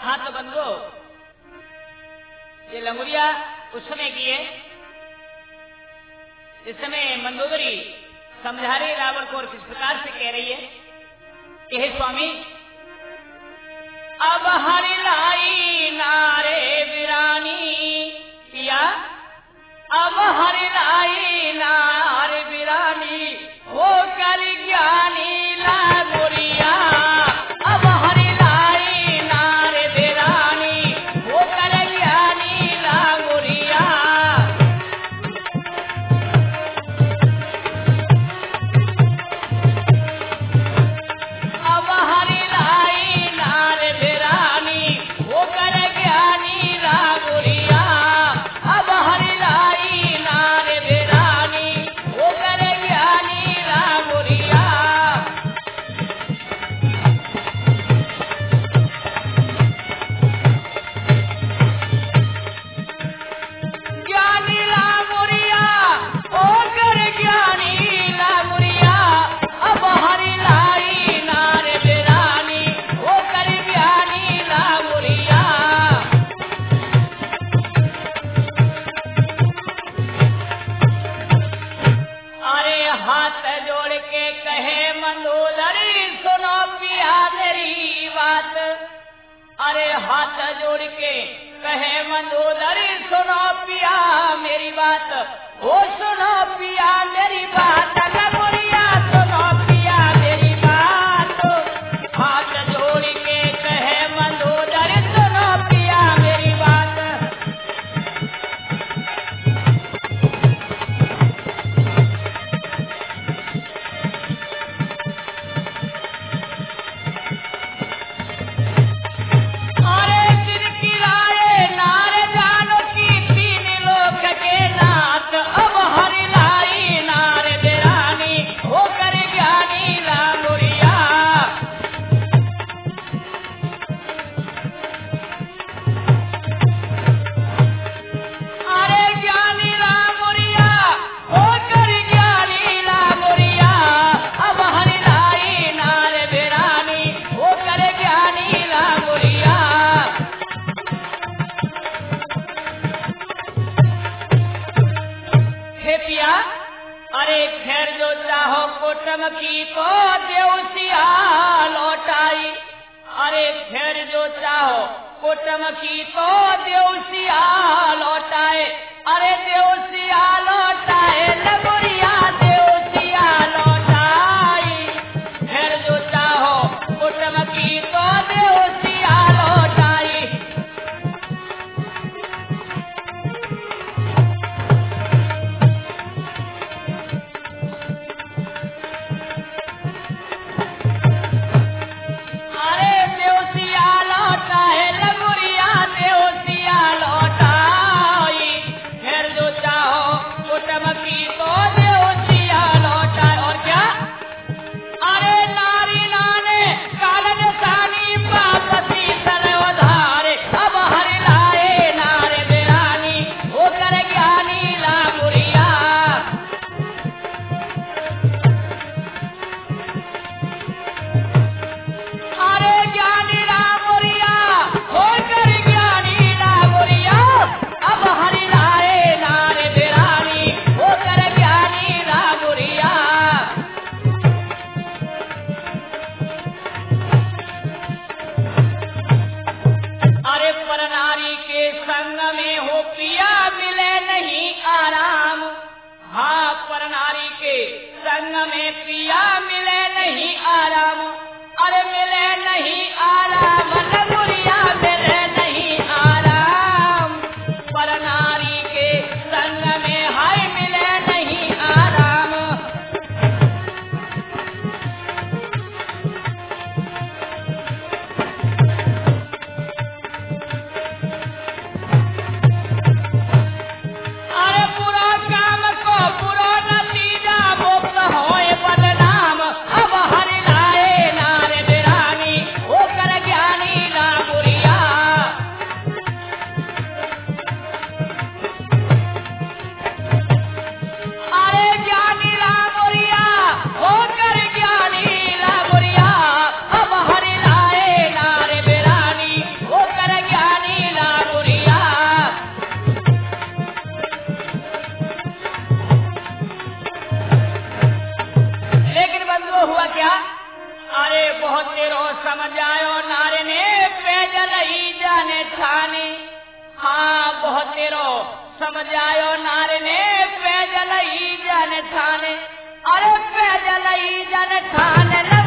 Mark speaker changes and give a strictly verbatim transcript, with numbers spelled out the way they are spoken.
Speaker 1: हाँ तो बंधु, ये लंगुरिया उस समय की है इस समय मंदोदरी समझा रही रावण को और किस प्रकार से कह रही है कि हे स्वामी, अब हरि लाई नारे बिरानी पिया, अब हरि लाई नारे बिरानी हो कर ज्ञानी ला गोरिया, अब हरि लाई नारे बिरानी हो कर ज्ञानी ला गोरिया। अब हरि लाई नारे बिरानी हो कर ज्ञानी ला गोरिया, अब हरि लाई नारे बिरानी हो कर ज्ञानी ला गोरिया। ज्ञानी ला गोरिया हो कर ज्ञानी ला गोरिया, अब हरि लाई नारे बिरानी हो कर ज्ञानी ला गोरिया। अरे हाथ जोड़ के कहे मंदोदरी सुनो पिया मेरी बात, अरे हाथ जोड़ के कहे मंदोदरी सुनो पिया मेरी बात, ओ सुनो पिया मेरी बात, लगोरिया सुनो पिया मेरी बात। हाथ जोड़ के कहे मंदोदरी सुनो पिया मेरी बात। अरे जिनकी राय नारे जानो की तीन लोक के नाथ, अब हरि लाई नारे बिरानी हो कर ज्ञानी ला गोरिया। अरे ज्ञानी ला गोरिया हो कर ज्ञानी ला गोरिया, अब हरि लाई नारे बिरानी हो कर ज्ञानी ला गोरिया। हे पिया, अरे खैर जो चाहो कुटुम की को देवसिया लौटाई, अरे खैर जो चाहो कुटुम की को देवसिया लौटाए, अरे देवसिया लौटाए लगोरिया देवसिया लौटाई। खैर जो चाहो कुटुम की को देवसिया लौटाई। अरे देवसिया लौटाए लगोरिया देवसिया लौटाई। खैर जो चाहो कुटुम की तो देवसिया लौटाए। और क्या? अरे नारी नाने कालन सानी पापसी सर्वधारे, अब हरि लाए नारे बिरानी हो कर ज्ञानी ला गोरिया। अरे ज्ञानी ला गोरिया हो कर ज्ञानी ला गोरिया, अब हरि लाए नारे बिरानी हो कर ज्ञानी ला गोरिया। अरे पर नारी के संग में हो पिया मिले नहीं आराम, हाँ पर नारी के संग में पिया मिले नहीं आराम, अरे मिले नहीं आराम लगोरिया मिले नहीं आराम। पर नारी के संग में हाय मिले नहीं आराम। अरे पूरा काम को पूरा नतीजा मुक्त होए बदनाम, अब हरि लाए नारे बिरानी हो कर तेरो समझायो नार ने पैदल ही जन ठाने अरे पैदल ही जन ठाने